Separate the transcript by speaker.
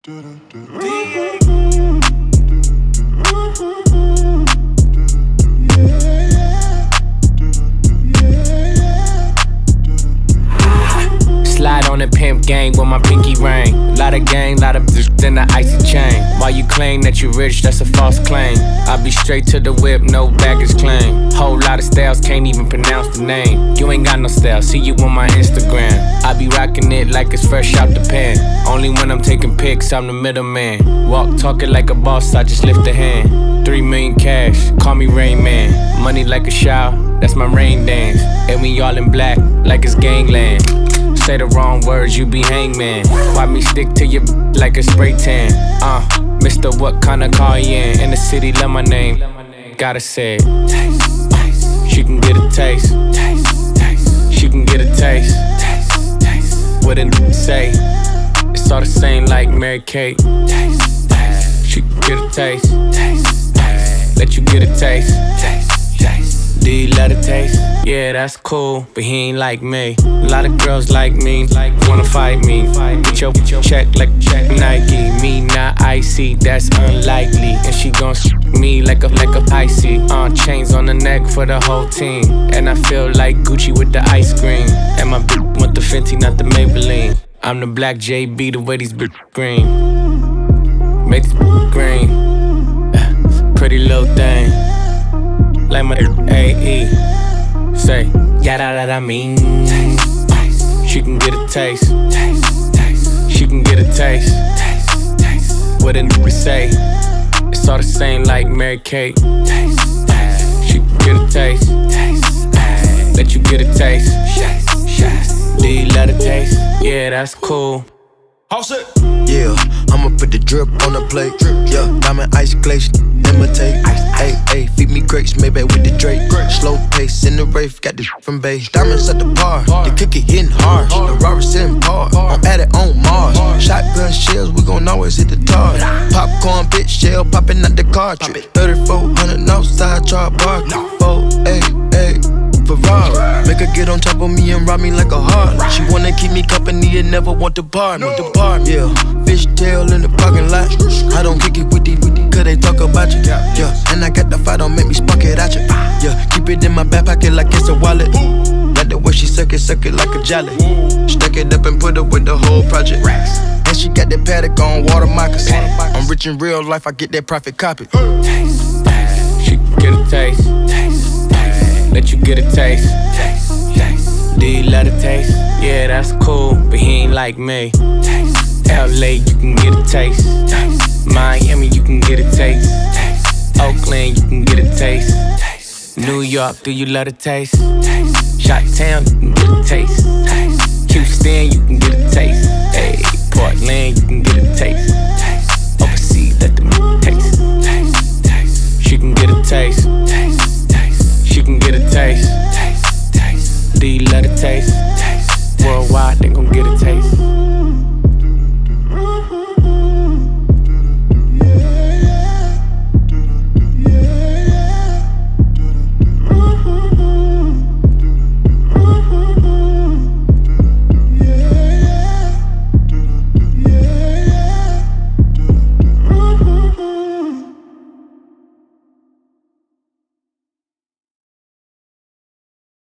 Speaker 1: Slide on the pimp gang with my pinky ring. Lot of gang, lot of bitch, then the icy chain. While you claim that you rich, that's a false claim. I be straight to the whip, no baggage claim. Whole lot of styles, can't even pronounce the name. You ain't got no style, see you on my Instagram. I be rocking it like it's fresh out the pan. Only when I'm taking pics, I'm the middleman. Walk talking like a boss, I just lift a hand. 3 million cash, call me Rain Man. Money like a shower, that's my rain dance. And we all in black, like it's gangland. Say the wrong words, you be hangman. Why me stick to you like a spray tan? Mister, what kind of car you in the city, love my name. Gotta say it. Taste. She can get a taste. Taste. She can get a taste. Taste. What a say? It's all the same like Mary Kate. Taste. She can get a taste. Taste. Let you get a taste. Taste. Do you love the taste? Yeah, that's cool, but he ain't like me. A lot of girls like me, wanna fight me. Get your check like Nike. Me not icy, that's unlikely. And she gon' me like a icy. Chains on the neck for the whole team. And I feel like Gucci with the ice cream. And my bitch want the Fenty, not the Maybelline. I'm the black JB, the way these bitch green. Make this green. Pretty little thing. Like my AE. Say, yada that I mean. Taste. She can get a taste. Taste. She can get a taste. Taste. What a nigga say? It's all the same like Mary Kate. Taste. She can get a taste. Taste. Let you get a taste. Do you love the taste? Yeah, that's cool.
Speaker 2: House it. Yeah, I'ma put the drip on the plate. Yeah, diamond ice glaze, imitate. Ay, ay, feed me grapes, maybe with the Drake. Slow pace in the Wraith, got the from base. Diamonds at the bar, the cookie hitting hard. The Robert sitting par, I'm at it on Mars. Shotgun shells, we gon' always hit the tar. Popcorn, bitch, shell popping out the cartridge. 3400 outside, char bar. 488. Ferrari. Make her get on top of me and rob me like a heart. She wanna keep me company and never want to bar me. Yeah, fish tail in the parking lot. I don't kick it with these, cause they talk about you. Yeah, and I got the fight, don't make me spark it at you. Yeah, keep it in my back pocket like it's a wallet. Like the way she suck it like a jelly. Stack it up and put it with the whole project. And she got that paddock on water moccasins. I'm rich in real life, I get that profit copy.
Speaker 1: Taste. She can get a taste. Let you get a taste. Do you love the taste? Yeah, that's cool, but he ain't like me. LA, you can get a taste. Miami, you can get a taste. Oakland, you can get a taste. New York, do you love the taste? Chi-Town, you can get a taste. Houston, you can get a taste. Hey, Portland, you can get a taste. Overseas, let them taste. She can get a taste. She can get a taste. Do you love the taste? Worldwide, they gon'